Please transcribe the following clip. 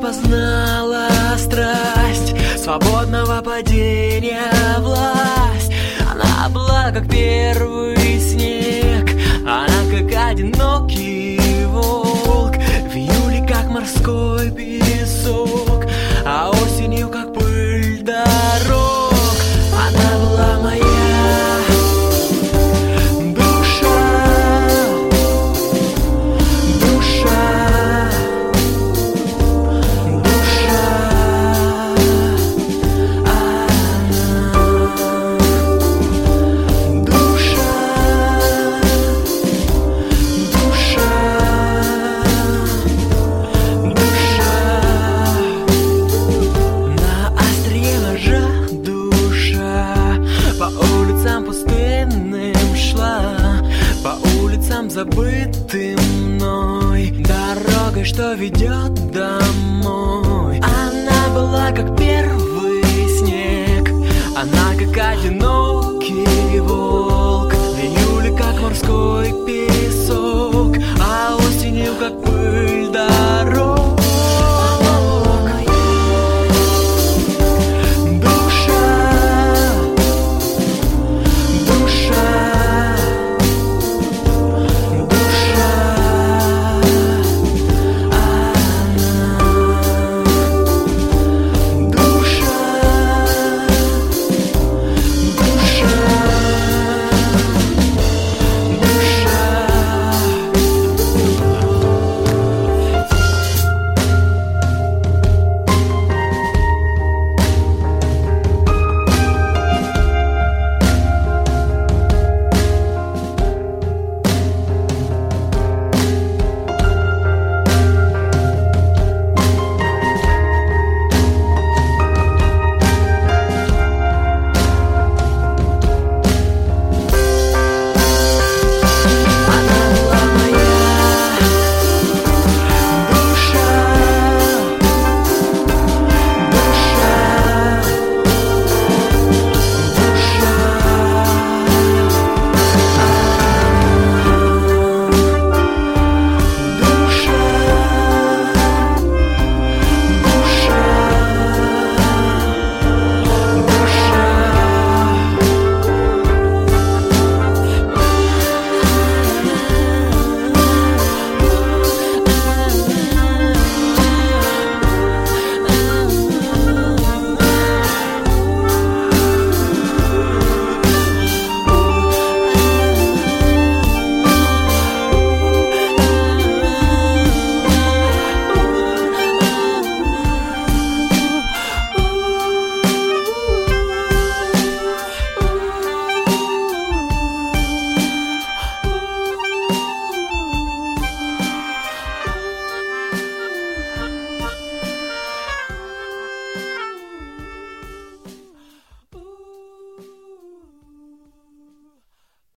познала страсть свободного падения, власть. Она была как первый снег, она как одинокий волк, в июле как морской песок, а осенью как пыль дорог. Она была моя душа, душа, душа. Забытым мной дорогой, что ведет домой. Она была как первый снег, она как один